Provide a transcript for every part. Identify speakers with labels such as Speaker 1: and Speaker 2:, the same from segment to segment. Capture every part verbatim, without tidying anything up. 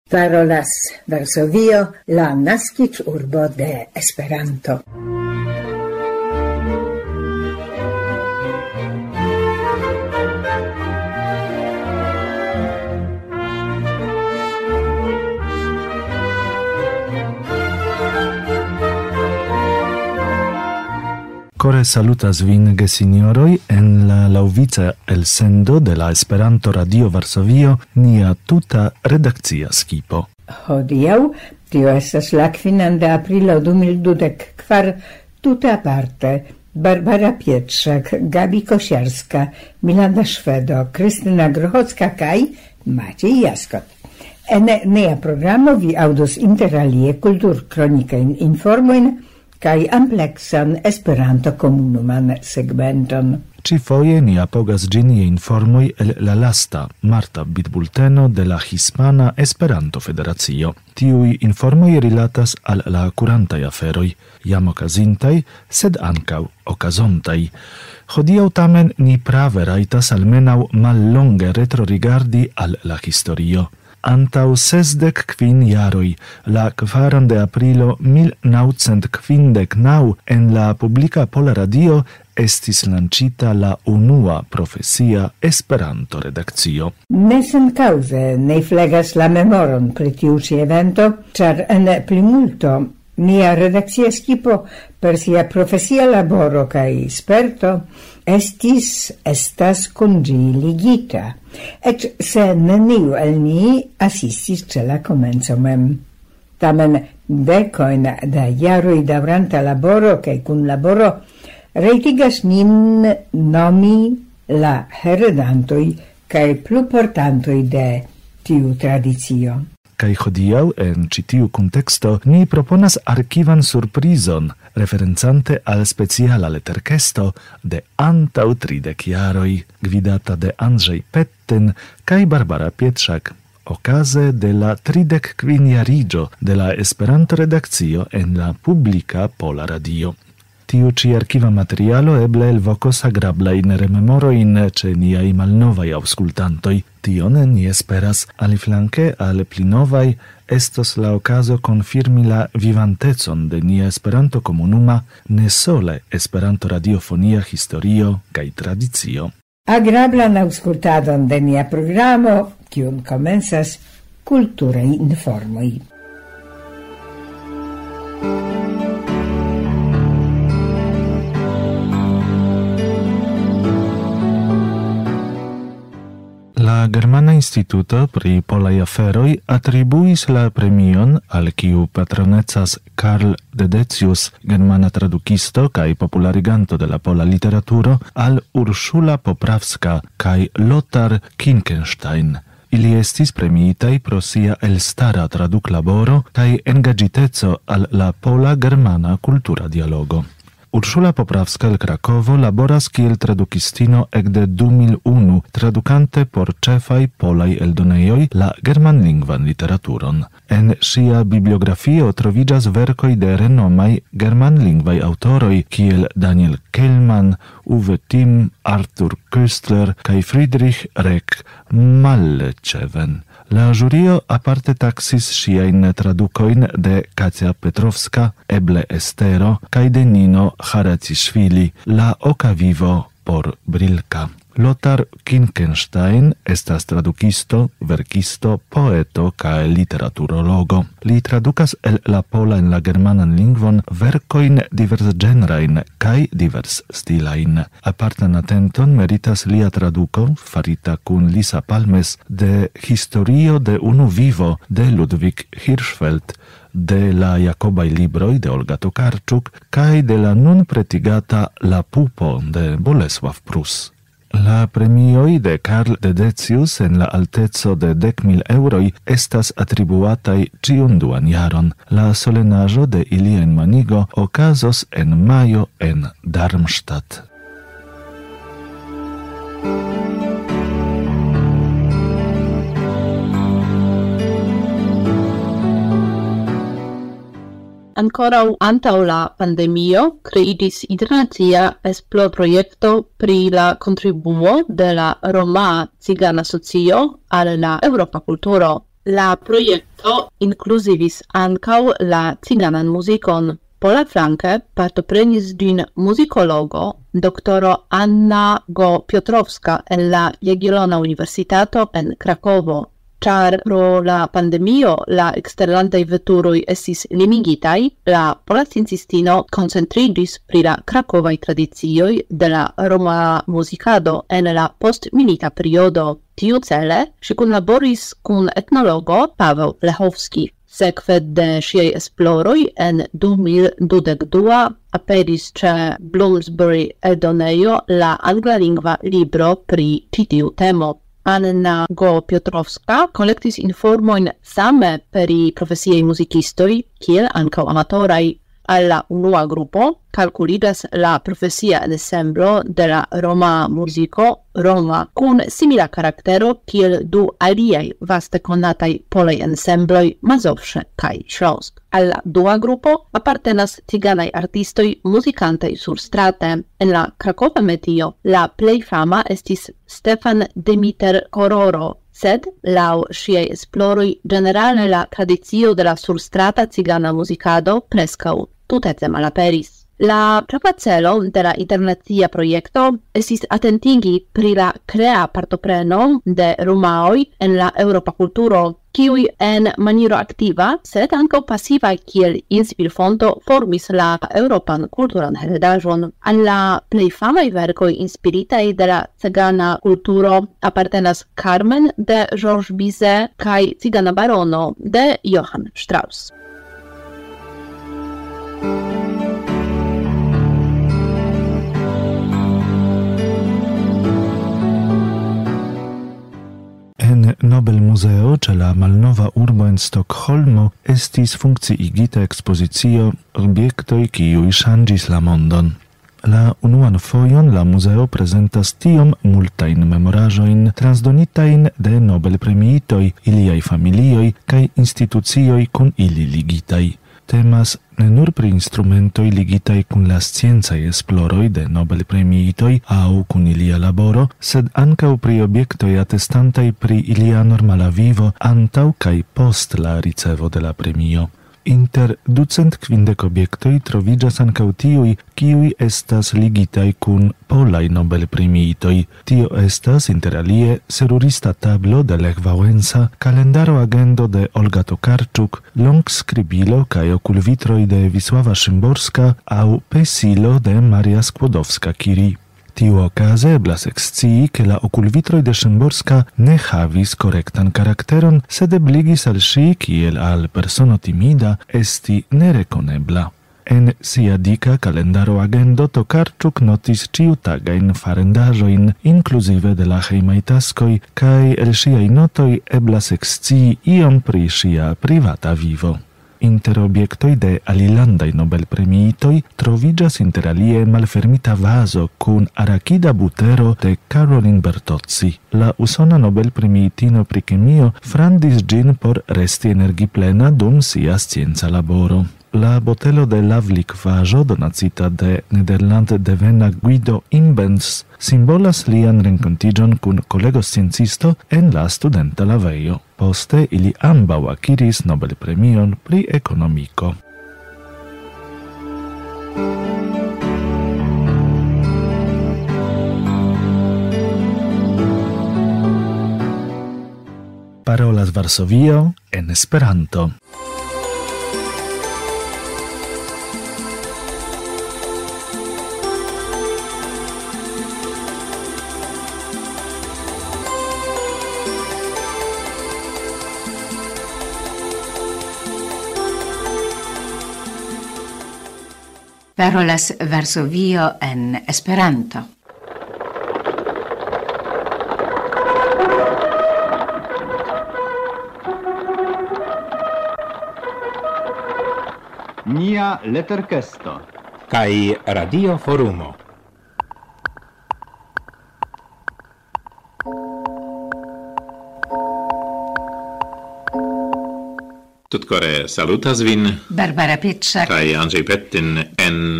Speaker 1: Parolas Varsovio, la naskiĝurbo de Esperanto.
Speaker 2: Core salutas vin, gesignoroj, en la laŭvica elsendo de la Esperanto Radio Varsovio, nia tuta redakcia skipo.
Speaker 1: Hodiaŭ, tio estas la kvinan de aprilo du mil dudek kvar, tute aparte Barbara Pietrzak, Gabi Kosiarska, Milanda Szwedo, Krystyna Grochocka kaj Maciej Jaskot. En nia programo vi aŭdos interalie kulturkronikajn informojn kaj ampleksan Esperanto komunuman segmenton.
Speaker 2: Ĉifoje ni apogas ĝin je informoj el la lasta marta bitbulteno de la Hispana Esperanto-Federacio. Tiuj informoj rilatas al la kurantaj aferoj, jam okazintaj, sed ankaŭ okazontaj. Hodiaŭ tamen ni prave rajtas almenaŭ mallonge retrorigardi al la historio. Antau sesdek kvin jaroj, la kvaran de aprilo mil naŭcent kvindek naŭ en la publika Pola Radio estis lancita la unua profesia Esperanto-redakcio.
Speaker 1: Ne senkaŭze ne flegas la memoron pri tiu ĉi evento, ĉar en plimulto nia redakcia skipo per sia profesia laboro kaj sperto estis estas kun ĝi ligita, eĉ se neniu el ni asistis ĉe la komenco mem. Tamen dekojn da jaroj daŭranta laboro kaj kunlaboro rajtigas nin nomi la heredantoj kaj pluportantoj de tiu tradicio.
Speaker 2: Kaj hodiaŭ en ĉi tiu kunteksto ni proponas arkivan surprizon, referencante al speciala leterkesto de antaŭ tridek jaroj, gvidata de Andrzej Petten kaj Barbara Pietrzak, okaze de la tridek kvinjariĝo de la Esperanto-redakcio en la publika Pola Radio. Tiu ĉi arkiva materialo eble elvokos agrablajn rememorojn ĉe niaj malnovaj aŭskultantoj. Tion ni esperas. Aliflanke al pli novaj estos la okazo konfirmi la vivantecon de nia Esperanto-komunuma, ne sole Esperanto-radiofonia historio kaj tradicio.
Speaker 1: Agrablan aŭskultadon de nia programo, kiun komencas kulturaj informoj.
Speaker 2: La Germana Instituto pri Polaj Aferoj atribuis la premion al kiu patronecas Karl Dedecius, germana tradukisto kaj populariganto de la pola literaturo, al Urszula Poprawska kaj Lothar Kinkenstein. Ili estis premiitaj pro sia elstara traduklaboro kaj engaĝiteco al la pola-germana kultura dialogo. Urszula Poprawska el Krakovo laboras kiel tradukistino ekde du mil unu, tradukante por ĉefaj polaj eldonejoj la germanlingvan literaturon. En ŝia bibliografio troviĝas verkoj de renomaj germanlingvaj aŭtoroj kiel Daniel Kehlmann, Uwe Timm, Arthur Koestler kaj Friedrich Reck Mallecheven. La jurio aparte taxis ŝiajn tradukojn de Katia Petrowska, eble Estero, kaj de Nino Haraciŝvili, La oka vivo por Brilka. Lothar Kinkenstein estas tradukisto, verkisto, poeto kaj literaturologo. Li tradukas el la pola en la germanan lingvon verkojn diversĝenrajn kaj diversstilajn. Apartan atenton meritas lia traduko, farita kun Lisa Palmes, de Historio de unu vivo de Ludwig Hirschfeld, de la Jakobaj libroj de Olga Tokarczuk kaj de la nun pretigata La pupo de Bolesław Prus. La premioj de Karl Dedecius en la alteco de dek mil eŭroj estas atribuataj ĉiun duan jaron. La solenaĵo de ilia enmanigo okazos en majo en Darmstadt.
Speaker 3: Ankoraŭ antaŭ la pandemio kreitis internacia esplorprojekto pri la kontribuo de la Roma Cigana Socio al la eŭropa kulturo. La projekto inkluzivis ankaŭ la ciganan muzikon. Polaflanke partoprenis ĝin muzikologo doktoro Anna Go-Piotrowska el la Jagiellona Universitato en Krakovo. Ĉar pro la pandemio la eksterlandaj veturoj estis limigitaj, la pola sciencistino koncentriĝis pri la krakovaj tradicioj de la roma muzikado en la postmilita periodo. Tiucele ŝi kunlaboris kun etnologo Paweł Lechowski. Sekve de ŝiaj esploroj en du mil dudek du aperis ĉe Bloomsbury eldonejo la anglalingva libro pri ĉi tiu temo. Anna Go-Piotrowska kolektis informojn same peri profesiaj muzikistoj, kiel ankaŭ amatoraj. Al la unua grupo kalkuligas la profesia ensemblo de la roma muziko Roma kun simila karaktero kiel du aliaj vaste konataj polaj ensembloj Mazowsze kaj Śląsk. Al la dua grupo apartenas ciganaj artistoj muzikantaj surstrate. En la Krakowa metio la plej fama estis Stefan Demiter Kororo, sed laŭ ŝiaj esploroj ĝenerale la tradicio de la surstrata cigana muzikado preskaŭ tutece malaperis. La ĉefa celo de la internacia projekto estis atentigi pri la krea partopreno de romaoj en la eŭropa kulturo, kiuj en maniero aktiva, sed ankaŭ pasiva kiel inspirfonto formis la eŭropan kulturan heredaĵon. Al la plej famaj verkoj inspiritaj de la cigana kulturo apartenas Carmen de Georges Bizet kaj Cigana Barono de Johann Strauss.
Speaker 2: En Nobel Museo ĉe la malnova urbo en Stokholmo estis funkciigita ekspozicio objektoj kiuj ŝanĝis la mondon. La unuan fojon la muzeo prezentas tiom multajn memoraĵojn transdonitajn de Nobel-premiitoj, iliaj familioj kaj institucioj kun ili ligitaj. Temas ne nur pri instrumentoj ligitaj kun la sciencaj esploroj de Nobel-premiitoj aŭ kun ilia laboro, sed ankaŭ pri objektoj atestantaj pri ilia normala vivo antaŭ kaj post la ricevo de la premio. Inter ducent kvindek objektoj troviĝas ankaŭ tiuj, kiuj estas ligitaj kun polaj Nobel-premiitoj. Tio estas inter alie serurista tablo de Lech Wałęsa, kalendaro agendo de Olga Tokarczuk, longskribilo kaj okulvitroj de Wisława Szymborska aŭ pesilo de Maria Skłodowska-Curie. Tiuokaze eblas ekscii, ke la okulvitroj de Szymborska ne havis korektan karakteron, sed ebligis al ŝi, kiel al persono timida, esti nerekonebla. En sia dika kalendaro agendo Tokarczuk notis ĉiutagajn farendaĵojn, inkluzive de la hejmaj taskoj, kaj el ŝiaj notoj eblas ekscii iom pri ŝia privata vivo. Inter objektoj de alilandaj Nobel-premiitoj troviĝas inter alie malfermita vazo kun arakida butero de Caroline Bertozzi. La usona Nobel-premiitino pri kemio frandis ĝin por resti energiplena dum sia scienca laboro. La botelo de lavlikvaĵo donacita de nederland-devena Guido Imbens simbolas lian renkontiĝon kun kolego sciencisto en la studenta lavejo. Poste ili ambaŭ akiris Nobel-premion pri ekonomiko. Parolas Varsovio en Esperanto.
Speaker 4: Parolas Varsovio en Esperanto.
Speaker 5: Nia Letterkesto kaj Radio Forumo. Tutkore salutas vin
Speaker 4: Barbara Pietrzak
Speaker 5: kaj Andrzej Pettin en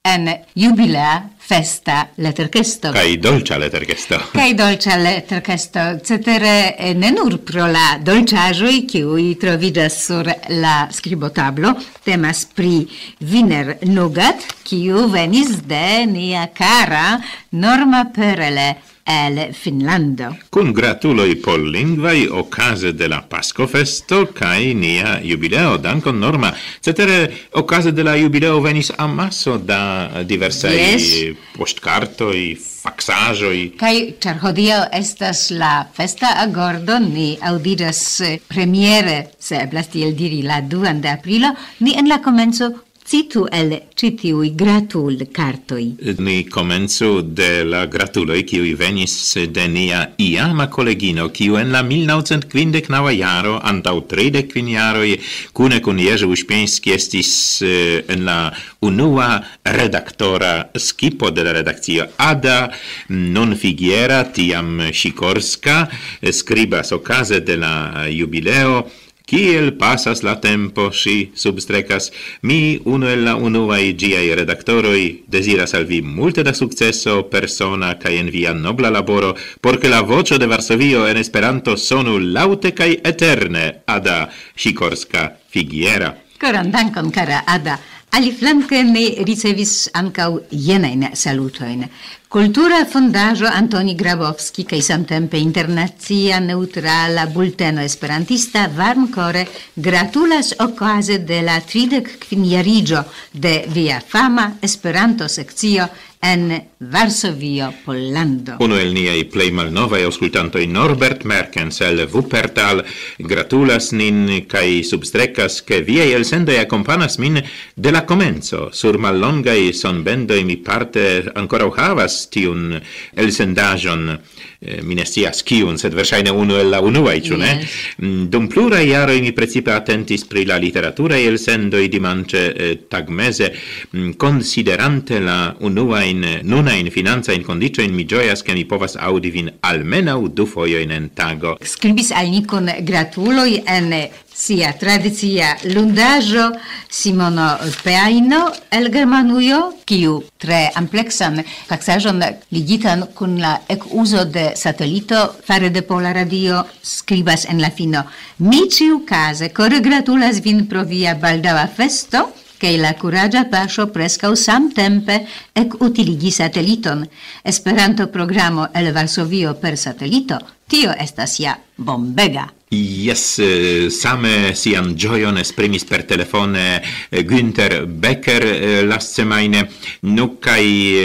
Speaker 4: en jubilea festa letterkesto.
Speaker 5: Kai dolcia letterkesto.
Speaker 4: Kai dolcia letterkesto. Cetere ne nur pro la dolciaĵoj, kiuj troviĝas sur la skribotablo, temas pri Wiener Nougat, kiu venis de nia kara Norma Perele el Finlando.
Speaker 5: Kun gratuloj pollingvaj okaze de la Paskofesto kaj nia jubileo. Dankon, Norma. Cetere okaze de la jubileo venis amaso da diversaj
Speaker 4: Yes.
Speaker 5: poŝtkartoj, faksaĵoj.
Speaker 4: Kaj ĉar hodiaŭ estas la festa agordo, ni aŭdiĝas premiere, se eblas tiel diri, la duan de aprilo, ni en la komenco citu el ĉi tiuj gratul-kartoj.
Speaker 5: Ni komencu de la gratuloj, kiuj venis de nia iama kolegino, kiu en la mil naŭcent kvindek naŭa jaro, antaŭ tridek kvin jaroj, kune kun Jerzy Uśpiński estis eh, en la unua redaktora skipo de la redakcio. Ada non Figiera, tiam Sikorska, skribas okaze de la jubileo. Kiel pasas la tempo, si substrekas, mi, unu el la unuaj ĝiaj redaktoroj, deziras al vi multe da sukceso persona kaj en via nobla laboro, por ke la voĉo de Varsovio en Esperanto sonu laŭte kaj eterne, Ada Sikorska Figiera.
Speaker 4: Koran dankon, kara Ada. Aliflanke ni ricevis ankaŭ jenajn salutojn. Kultura fondaĵo Antoni Grabowski kaj samtempe internacia neŭtrala bulteno esperantista varmkore gratulas okaze de la tridek kvinjariĝo de via fama Esperanto-sekcio en Varsovio, Pollando.
Speaker 5: Uno el niaj plej malnovaj aŭskultantoj, Norbert Merkens el Wuppertal, gratulas nin kaj substrekas, ke viaj elsendoj akompanas min de la komenco. Sur mallongaj sonbendoj mi parte ankoraŭ havas tiun elsendaĵon, eh, mi ne scias kiun, sed verŝajne unu el la unuaj, ĉu ne?
Speaker 4: Yes.
Speaker 5: Dum pluraj jaroj mi precipe atentis pri la literaturaj elsendoj dimanĉe eh, tagmeze, mm, konsiderante la unuajn nunajn financajn kondiĉojn, mi ĝojas, ke mi povas aŭdi vin almenaŭ du fojojn en tago.
Speaker 4: Skribis al ni kun gratuloj en sia tradicia lundaĵo Simono Peajno el Germanujo, kiu tre ampleksan faksaĵon ligitan kun la ekuzo de satelito fare de Pola Radio skribas en la fino: mi ĉiukaze kore gratulas vin pro via baldaŭa festo, kaj la kuraĝa paŝo preskaŭ samtempe ekutiligi sateliton. Esperanto-programo el Varsovio per satelito, tio estas ja bombega.
Speaker 5: Yes, eh, same sian ĝojon esprimis per telefone eh, Günther Becker eh, lastsemajne, nu kaj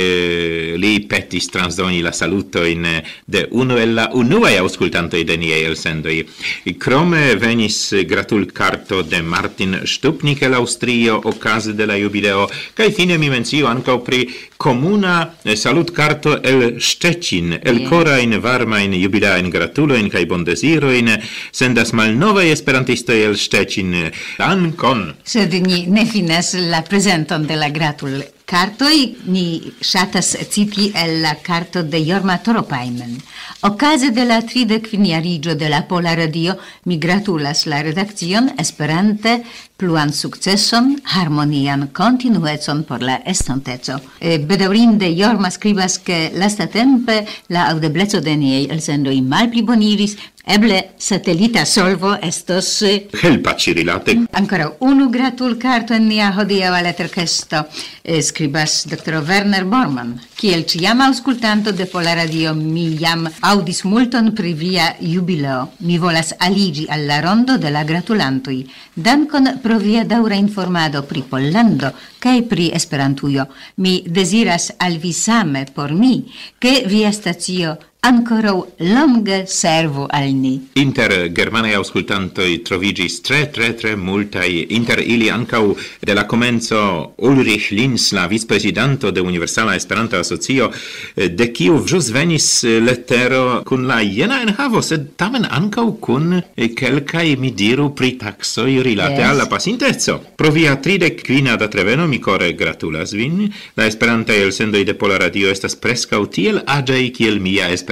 Speaker 5: eh, li petis transdoni la salutojn de unu el la unuaj aŭskultantoj de niaj elsendoj. Krome venis gratulkarto de Martin Stupnik el Aŭstrio okaze de la jubileo, kaj fine mi mencio ankaŭ pri komuna eh, salutkarto el Szczecin, el korajn varmajn jubileajn gratulojn kaj bondezirojn sendas malnovaj esperantistoj el Szczecin. Dankon!
Speaker 4: Sed ni ne finas la prezenton de la gratul kartoj, ni ŝatas citi el la karto de Jorma Toropainen. Okaze de la tridek kviniariĝo de la Pola Radio, mi gratulas la redakcion esperante pluan sukceson, harmonian kontinuecon por la estonteco. E, bedaŭrinde Jorma skribas, ke lastatempe la aŭdebleco de niaj elsendoj malpliboniris, eble satelita solvo estos
Speaker 5: helpa ĉirilate.
Speaker 4: Ancora unu gratulkarto en nia hodiaŭa leterkesto, eh, skribas doktoro Werner Bormann. Kiel ĉiam aŭskultanto de Pola Radio, mi jam aŭdis multon pri via jubileo. Mi volas aliĝi al la rondo de la gratulantoj. Dankon pro via daŭra informado pri Pollando kaj pri Esperantujo. Mi deziras al vi same por mi, ke via stacio ankoraŭ longe servu al ni.
Speaker 5: Inter germanaj aŭskultantoj troviĝis tre, tre, tre multaj, inter ili ankaŭ de la komenco Ulrich Linz, la vicprezidanto de Universala Esperanta Asocio, de kiu ĵus venis letero kun la jena enhavo, sed tamen ankaŭ kun kelkaj, mi diru, pritaksoj rilate
Speaker 4: Yes.
Speaker 5: al la pasinteco. Pro via tridek kvina datreveno mi kore gratulas vin. La esperantaj elsendoj de Pola Radio estas preskaŭ tiel aĝaj kiel mia Esperanto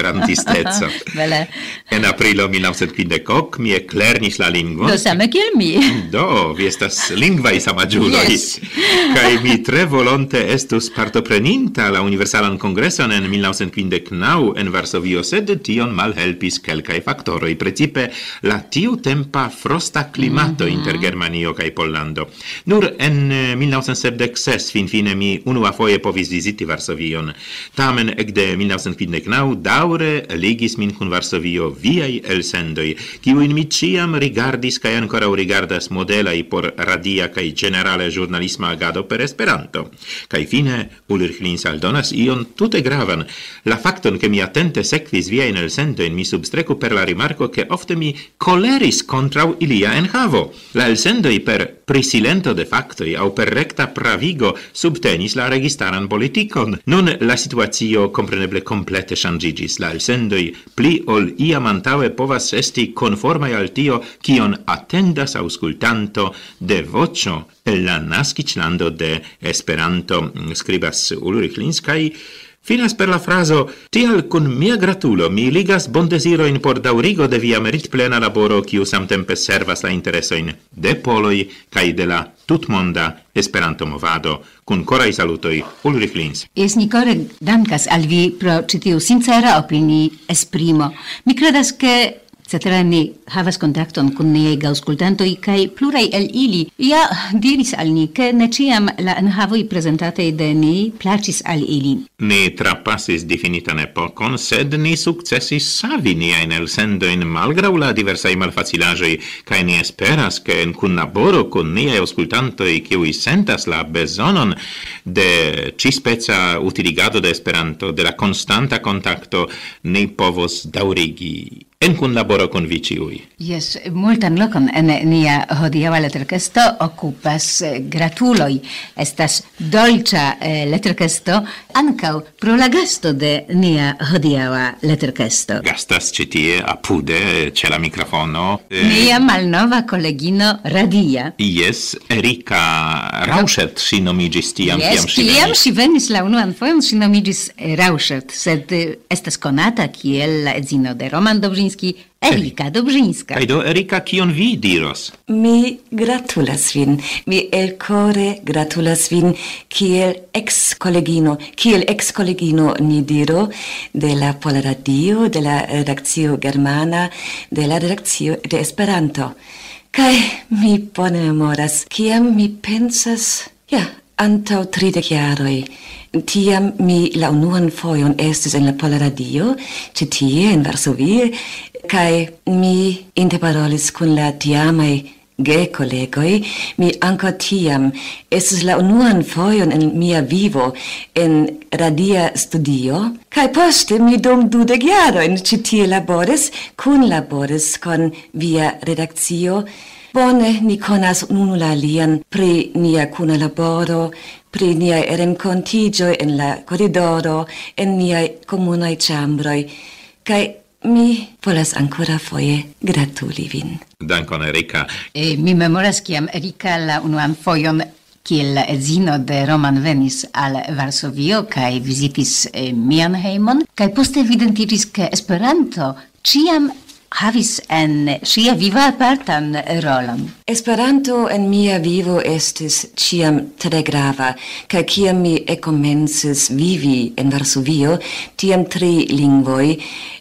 Speaker 5: esperantisteco.
Speaker 4: Bele.
Speaker 5: En aprilo mil novecent quindec ok mi eclernis la lingvon.
Speaker 4: Do same kiel mi.
Speaker 5: Do, vi estas lingvaj samaĝuloj.
Speaker 4: Yes.
Speaker 5: Kaj mi tre volonte estus partopreninta la Universalan Kongreson en mil novecent quindec naŭ en Varsovio, sed tion malhelpis kelkaj faktoroj, precipe la tiutempa frosta klimato mm-hmm. inter Germanio kaj Pollando. Nur en mil novecent sepdek ses finfine mi unuafoje povis viziti Varsovion. Tamen ekde mil novecent quindec naŭ daŭre ligis min kun Varsovio viaj elsendoj, kiujn mi ĉiam rigardis kaj ankoraŭ rigardas modelaj por radia kaj ĝenerale ĵurnalisma agado per Esperanto. Kaj fine Ulrich Linz aldonas ion tute gravan, la fakton ke mi atente sekvis viajn elsendojn mi substreku per la rimarko ke ofte mi koleris kontraŭ ilia enhavo. La elsendoj per prisilento de faktoj aŭ per rekta pravigo subtenis la registaran politikon. Nun la situacio kompreneble komplete ŝanĝiĝis. La elsendoj pli ol iam antaŭe povas esti konformaj al tio, kion atendas aŭskultanto de voĉo el la naskiĝlando de Esperanto, skribas Ulrich Linz, kaj finas per la frazo: tial kun mia gratulo mi ligas bondezirojn por daŭrigo de via meritplena laboro, kiu samtempe servas la interesojn de poloj kaj de la tutmonda Esperanto-movado. Kun koraj salutoj, Ulrich Linz.
Speaker 4: Es Nicole dankas al vi pro ĉi tiu sincera opini esprimo. Mi kredas ke cetere ni havas kontakton kun niaj aŭskultantoj kaj pluraj el ili ja diris al ni, ke ne ĉiam la enhavoj prezentataj de ni plaĉis al ili.
Speaker 5: Ni trapasis difinitan epokon, sed ni sukcesis savi niajn elsendojn malgraŭ la diversaj malfacilaĵoj, kaj ni esperas, ke en kunlaboro kun niaj aŭskultantoj, kiuj sentas la bezonon de ĉispeca utiligado de Esperanto, de la konstanta kontakto, ni povos daŭrigi en kunlaboro kun vi ĉiuj.
Speaker 4: Yes, multan lokon en nia hodiaŭa leterkesto okupas gratuloj. Estas dolĉa eh, leterkesto ankaŭ pro la gasto de nia hodiaŭa leterkesto.
Speaker 5: Gastas ĉi tie apude ĉe la mikrofono. Eh,
Speaker 4: nia malnova kolegino radia.
Speaker 5: Yes, Erika Rauschert ŝi nomiĝis tiam,
Speaker 4: yes,
Speaker 5: kiam ŝi
Speaker 4: kiam
Speaker 5: venis.
Speaker 4: ŝi venis la unuan fojon, ŝi nomiĝis Rauschert, sed eh, estas konata kiel la edzino de Roman Dobrzyński, Erika Dobrzyńska.
Speaker 5: Kaj do, Erika, kion vi diros?
Speaker 6: Mi gratulas vin, mi elkore gratulas vin kiel ex-kolegino, kiel ex-kolegino ni diro de la Pola Radio, de la redakcio germana, de la redakcio de Esperanto. Kaj mi bone memoras, kiam mi pensas, ja, antaŭ tridek jaroj, tiam mi la unuan fojon estis en la Pola Radio, ĉi tie en Varsovie, kaj mi interparolis kun la tiamaj ge-kolegoj. Mi ankaŭ tiam estis la unuan fojon en mia vivo en radia studio, kaj poste mi dum dudek jarojn ĉi tie laboris, kunlaboris kun via redakcio. Bone ni konas unu la alian pri nia kuna laboro, pri niaj renkontiĝoj en la koridoro, en niaj komunaj ĉambroj, kaj mi volas ancora foje gratuli vin.
Speaker 5: Dankon, Erika.
Speaker 4: E, mi memoras kiam Erika la unuan fojon kiel la edzino de Roman venis al Varsovio kaj vizitis eh, mian hejmon, kaj poste evidentiĝis, ke Esperanto ĉiam havis en ŝia viva apartan rolon.
Speaker 6: Esperanto en mia vivo estis ĉiam tre grava, kaj kiam mi ekkomencis vivi en Varsovio, tiam tri lingvoj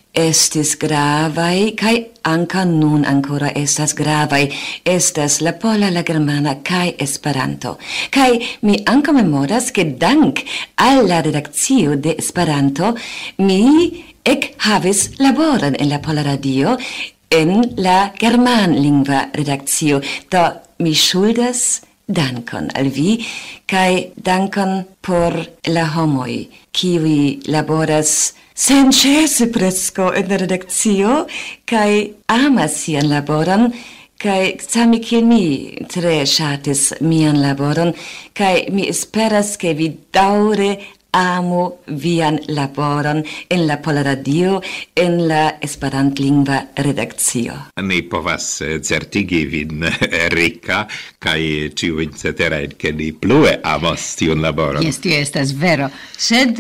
Speaker 6: estis gravaj kaj ankaŭ nun ancora estas gravaj. Estas la pola, la germana kaj Esperanto. Kaj mi ankaŭ memoras, ke dank al la redakcio de Esperanto mi ek havis laboron en la Pola Radio en la germanlingva redakcio. Do mi ŝuldas dankon al vi kaj dankon por la homoj, kiuj laboras senĉese preskaŭ en la redakcio kaj amas sian laboron, kaj same kiel mi tre ŝatis mian laboron, kaj mi esperas, ke vi daŭre amu vian laboron en la Pola Radio, en la esperantlingva redakcio.
Speaker 5: Ni povas eh, certigi vin, Erika, kaj ĉiujn ceterajn, ke ni plue amos tiun laboron.
Speaker 4: Jes, tio estas vero. Sed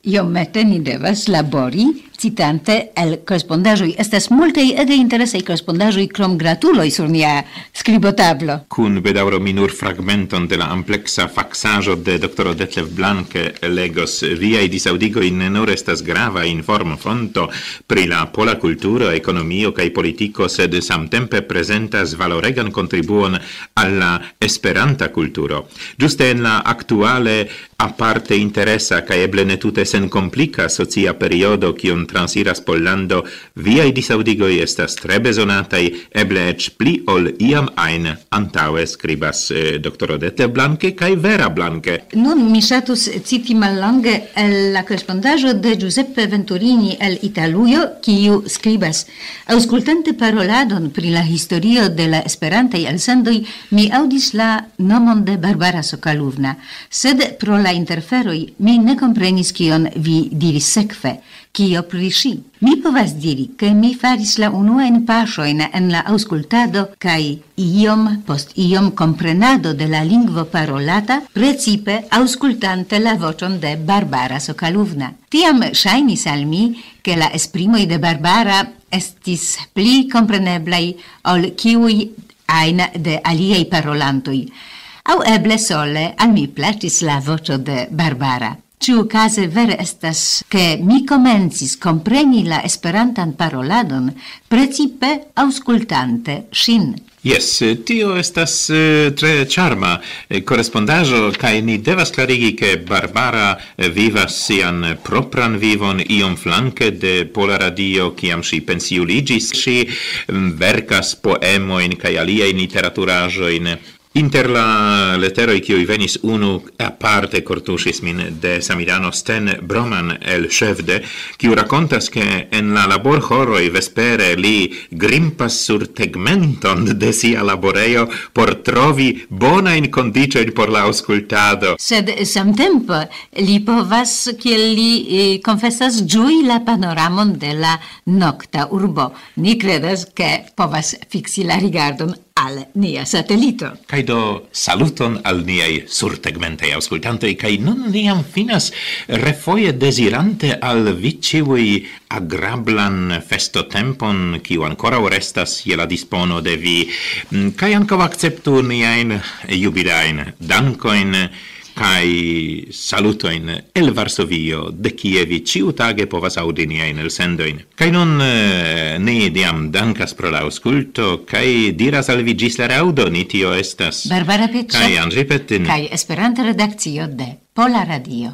Speaker 4: iomete ni devas labori, citante el correspondaĵoj. Estas multaj ege interesaj correspondaĵoj krom gratuloj sur nia skribotablo.
Speaker 5: Kun bedaŭro mi nur fragmenton de la ampleksa faksaĵo de doktoro Detlev Blanke legos. Viaj disaŭdigoj ne nur estas grava informfonto pri la pola kulturo, ekonomio kaj politiko, sed samtempe prezentas valoregan kontribuon al la esperanta kulturo. Ĝuste en la aktuale aparte interesa kaj eble ne tute senkomplika socia periodo kiun transiras Pollando, viaj disaŭdigoj estas tre bezonataj, eble eĉ pli ol iam ajn antaŭe, skribas eh, doktoro Detlev Blanke kaj Vera Blanke.
Speaker 4: Nun mi ŝatus citi mallonge el la korespondaĵo de Giuseppe Venturini el Italujo, kiu skribas: aŭskultante paroladon pri la historio de la esperantaj elsendoj, mi aŭdis la nomon de Barbara Sokaluvna, sed pro la interferoj mi ne komprenis kion vi diris sekve. Kio pri ŝi? Mi povas diri, ke mi faris la unuajn paŝojn en la aŭskultado kaj iom post iom komprenado de la lingvo parolata, precipe aŭskultante la voĉon de Barbara Sokaluvna. Tiam ŝajnis al mi, ke la esprimoj de Barbara estis pli kompreneblaj ol kiuj ajn de aliaj parolantoj. Aŭ eble sole al mi plaĉis la voĉo de Barbara. Ĉiukaze vere estas, ke mi komencis kompreni la esperantan paroladon, precipe aŭskultante ŝin.
Speaker 5: Yes, tio estas uh, tre charma eh, correspondaĵo, kaj ni devas klarigi, ke Barbara eh, vivas sian propran vivon iom flanke de Pola Radio, kiam ŝi pensiuliĝis. Ŝi um, verkas poemojn kaj aliajn literaturaĵojn. Inter la letteroi kiuj venis unu aparte kortuŝis min de Samirano Sten Broman el Szewde, kiu rakontas, ke en la laborhoroj vespere li grimpas sur tegmenton de sia laborejo por trovi bonajn kondiĉojn por la aŭskultado.
Speaker 4: Sed samtempe li povas, kiel li eh, konfesas, ĝui la panoramon de la nokta urbo. Ni kredas, ke povas fiksi la rigardon al nia satelito.
Speaker 5: Kaj do saluton al niaj surtegmentaj aŭskultantoj, kaj nun niam finas refoje dezirante al vi ĉiuj agrablan festotempon, kiu ankoraŭ restas je la dispono de vi, kaj ankaŭ akceptu niajn jubilajn dankojn kaj salutojn el Varsovio, de kie vi ĉiutage povas aŭdi niajn elsendojn. Kaj nun eh, ni diam dankas pro la aŭskulto kaj diras al vi ĝis la reaŭdo. Ni tio estas
Speaker 4: Barbara Pecce
Speaker 5: kaj Andrzej Pettin
Speaker 4: kaj Esperanta redakcio de Pola Radio.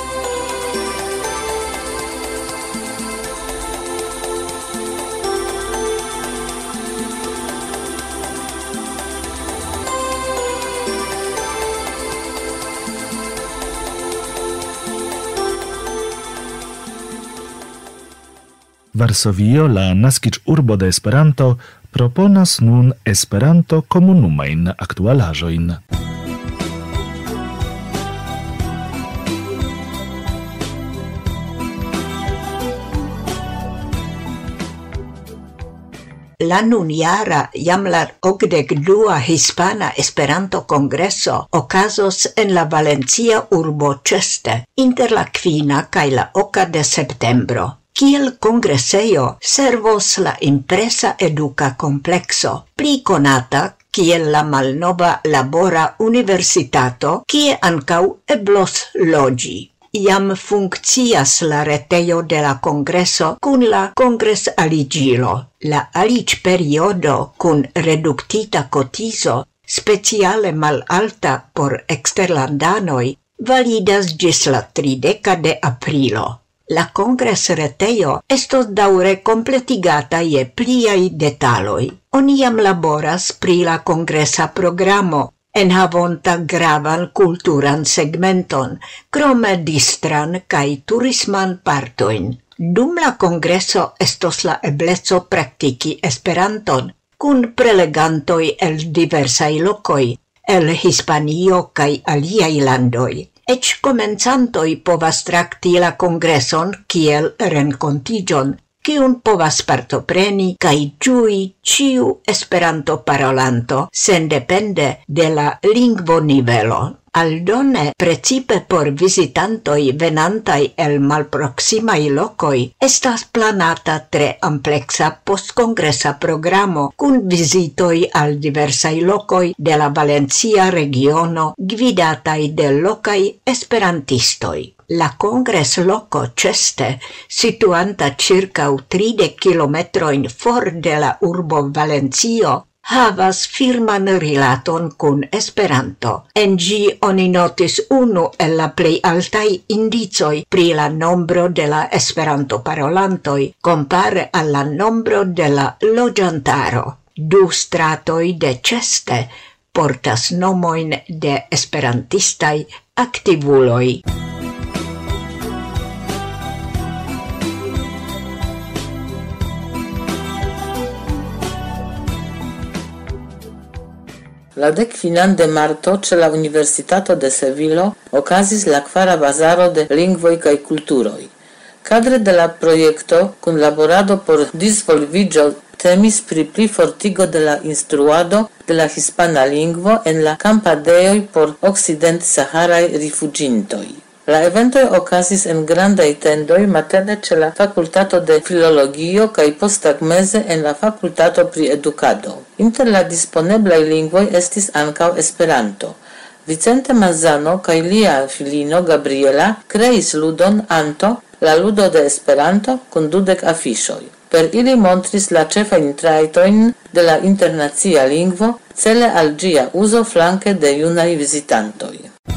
Speaker 2: Varsovio, la naskiĝurbo de Esperanto, proponas nun Esperanto komunumajn aktualaĵojn.
Speaker 7: La nunjara jam la okdek-dua hispana Esperanto-kongreso okazos en la Valencia urbo Ceste inter la kvina kaj la oka de septembro. Kiel kongresejo servos la impresa eduka komplekso, pli konata kiel la malnova labora universitato, kie ankaŭ eblos loĝi. Jam funkcias la retejo de la kongreso kun la kongres-aliĝilo. La aliĝperiodo kun reduktita kotizo, speciale malalta por eksterlandanoj, validas ĝis la trideka de aprilo. La kongres-retejo estos daŭre kompletigata je pliaj detaloj. Oni jam laboras pri la kongresa programo, enhavonta gravan kulturan segmenton, krome distran kaj turisman partojn. Dum la kongreso estos la ebleco praktiki Esperanton, kun prelegantoj el diversaj lokoj, el Hispanio kaj aliaj landoj. Ec komencantoj povas trakti la kongreson kiel renkontiĝon, kiun povas partopreni kaj ĝui ĉiu Esperanto-parolanto sendepende de la lingvonivelo. Aldone, precipe por visitantoj venantaj el malproksimaj lokoj, estas planata tre ampleksa postkongresa programo kun vizitoj al diversaj lokoj de la Valencia regiono gvidataj de lokaj esperantistoj. La kongresloko Ceste, situanta ĉirkaŭ tridek kilometrojn for de la urbo Valencio, havas firman rilaton kun Esperanto. En ĝi oni notis unu el la plej altaj indicoj pri la nombro de la Esperanto-parolantoj kompare al la nombro de la loĝantaro. Du stratoj de Ceste portas nomojn de esperantistaj aktivuloj.
Speaker 8: La dekfinan de marto ĉe la Universitato de Sevilo okazis la kvara bazaro de lingvoj kaj kulturoj. Kadre de la projekto kunlaborado por disvolviĝo temis pri plifortigo de la instruado de la hispana lingvo en la kampadejoj por okcident-saharaj rifuĝintoj. La eventoj okazis en grandaj tendoj matene ĉe la Fakultato de Filologio kaj posttagmeze en la Fakultato pri Edukado. Inter la disponeblaj lingvoj estis ankaŭ Esperanto. Vicente Mazzano kaj lia filino Gabriela kreis ludon Anto, la ludo de Esperanto, kun dudek afiŝoj. Per ili montris la ĉefajn trajtojn de la internacia lingvo, cele al ĝia uzo flanke de junaj vizitantoj.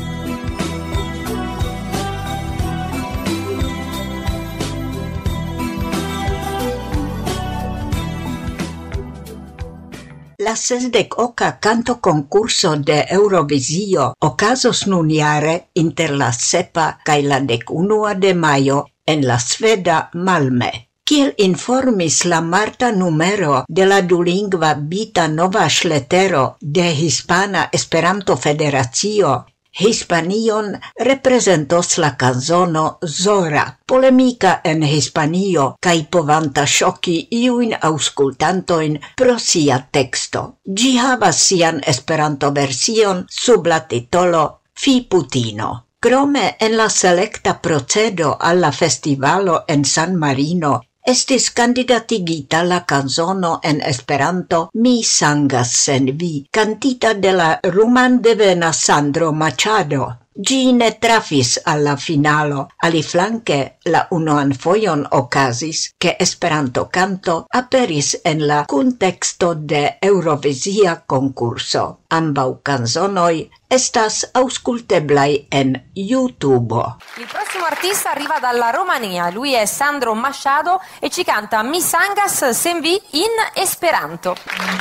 Speaker 7: La sesdek oka canto concurso de Eurovisio okazos nun jare inter la sepa kaj la dek unua de majo en la sveda Malmö. Kiel informis la marta numero de la dulingva Bita Novaŝletero de Hispana Esperanto-Federacio, Hispanion reprezentos la canzono Zora, polemika en Hispanio kaj povanta ŝoki iujn aŭskultantojn pro sia teksto. Ĝi havas sian Esperanto-version sub la titolo Fi Putino. Krome en la selekta procedo al la festivalo en San Marino estis kandidatigita la canzono en Esperanto Mi sangas sen vi, cantita de la rumandevena Sandro Machado. Ĝi ne trafis al la finalo, aliflanke la unuan fojon okazis, ke Esperanto-kanto aperis en la kunteksto de Eurovizia konkurso. Ambaŭ canzonoj estas aŭskulteblaj en YouTube.
Speaker 9: Il prossimo artista arriva dalla Romania, lui è Sandro Machado e ci canta Mi sangas sen vi in Esperanto.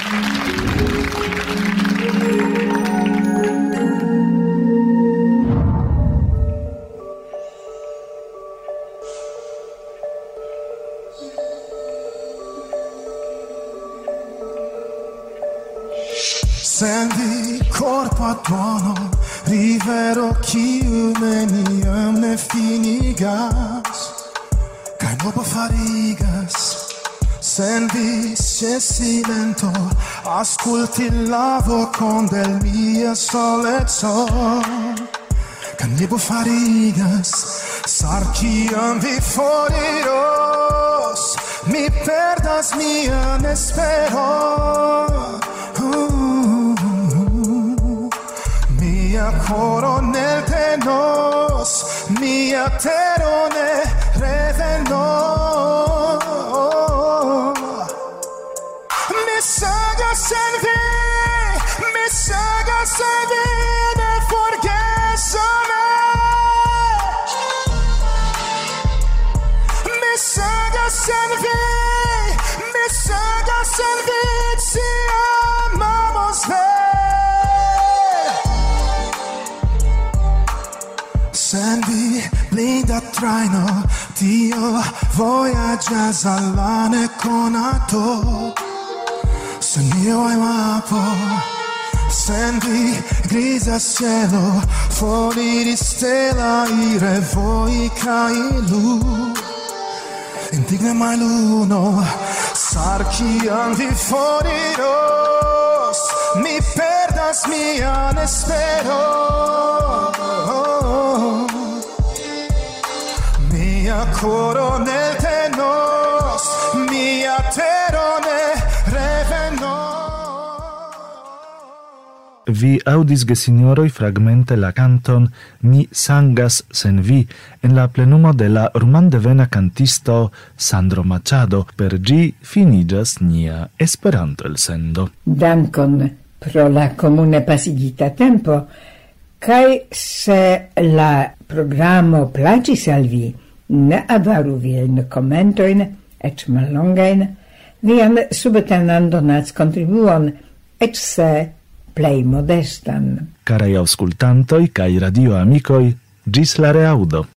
Speaker 10: Sen vi korpa duono, rivero kiu neniam ne finigas, kaj nobo farigas. Sen vi se silento, ascolti la vocon del mia soleco, kaj nebo farigas, sar kiam vi foriros, mi perdas mian esperon. Mia coro nel tenos, mia tero ne revenos. Mi sagas sen vi, mi sagas sen vi, ne forgesone. Mi sagas sen vi, mi sagas sen vi, si amamos ver. Sen vi blinda traino, Dio voyagas alla neconato. Sen io amapo, sen vi grisa cielo, fuori di stella ire voi cai lu. indigne maluno, sarcian vi foriros, mi perdas mian espero. Mia coro nel tenos, mia tero ne revenos.
Speaker 2: Vi audis gesignoroi fragmente la canton Mi sangas sen vi en la plenumo de la rumandevena cantisto Sandro Machado. Per gi finigas nia Esperanto elsendo.
Speaker 1: Dankon pro la comune pasigita tempo, kai se la programo placis al vi, ne avaru vian commentoin, et mallongain, vian subtenan donats contribuon, et se plei modestan.
Speaker 2: Carai auscultantoi, kai radio amicoi, gis la reaudo.